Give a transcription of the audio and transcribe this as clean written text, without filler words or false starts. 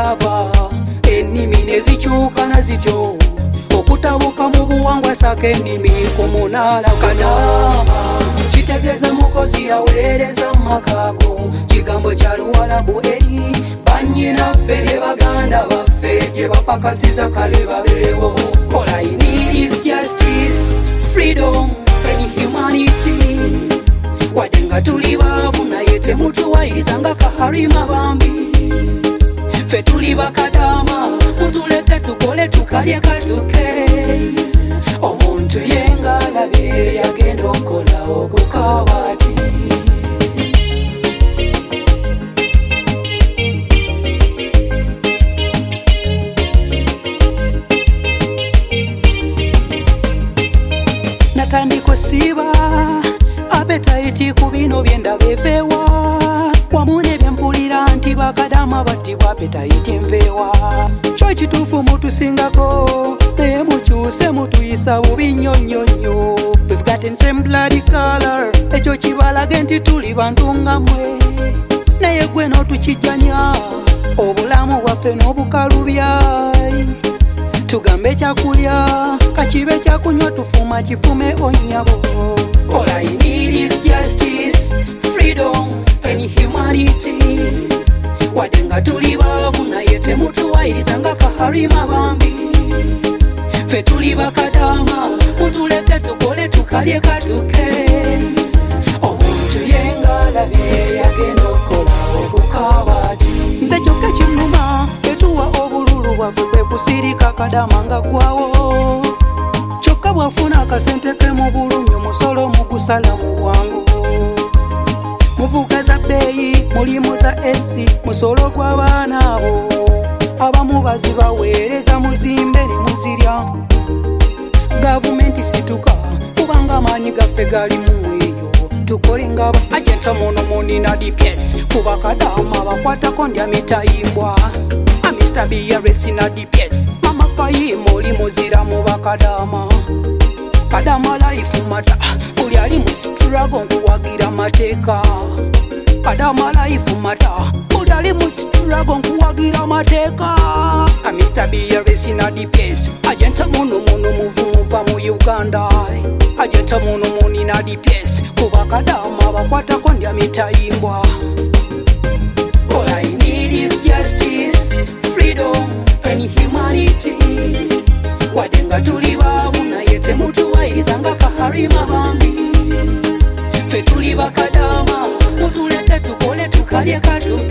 gyava ennimi ne zikyuka zityo okutabuka mu buwangwa saka ennimi ku munaala Kadaama kitegeeza mukozi yaweereza makago kigambo kya Luwalabu eri bannyinaffe ne baganda baffe gye bapakasiza kale babeewo. All I need is justice, freedom and humanity. Wadde nga tuli baavu naye temutuwayiriza nga Kaharima bambi. Ffe tuli bakadaama mutuleke tukole tukalye katuke. Omuntu yenga alabye yagenda okola okukabaati. Natandika osiiba appetite ku bino byendaba eveewa wamu ne byempulira nti bakadaama battibwa appetite enveewa. Kyo ekituufu mutusingako naye mukyuse mutuyisa bubi nnyonnyonnyo. We've gotten same bloody color ekyo kibalage nti tuli bantu nga mmwe naye gwe n'otukijjanya obulamu bwaffe n'obukalubyayi. Tugambe ekyakulya kakibe ekyakunywa tufuma kifume onnyabo. All I need is justice, freedom and humanity. Wadde nga tuli baavu naye temutuwayiriza nga Kaharima bambi. Ffe tuli bakadaama mutuleke tukole tukalye katuke. Omuntu yenga alabye yagenda okola okukabaati. Nze kyokka kinnuma tetuwa obululu bwaffe kwe kusirika Kadaama nga gwawo. Kyokka bwafuna akasente ke mu bulumi omusolo mugusala mu bwangu. Muvuga za bbeeyi mulimu za esi musolo gw'abaana abo. Abamu bazibaweereza muzimbe ne muzirya. Gavumenti situka kubanga amaanyi gaffe gali mu eyo. Tukole nga agenta muno munina DPS kuba Kadaama bakwatako ndya mitayimbwa. Mr. BRS na DPS Mama Fahim oli muzira mu bakadaama. Kadaama life matter buli ali mu struggle nkuwagira mateeka. Kadaama life matter buli ali mu struggle nkuwagira mateeka. Mr. BRS na DPS agenta muno muva mu Uganda. Agenta muno munina DPS kuba Kadaama bakwatako ndya mitayimbwa. All I need is justice, freedom and humanity. Wadde nga tuli baavu naye temutuwayiriza nga Kaharima bambi. Ffe tuli bakadaama mutuleke tukole tukalye katuke.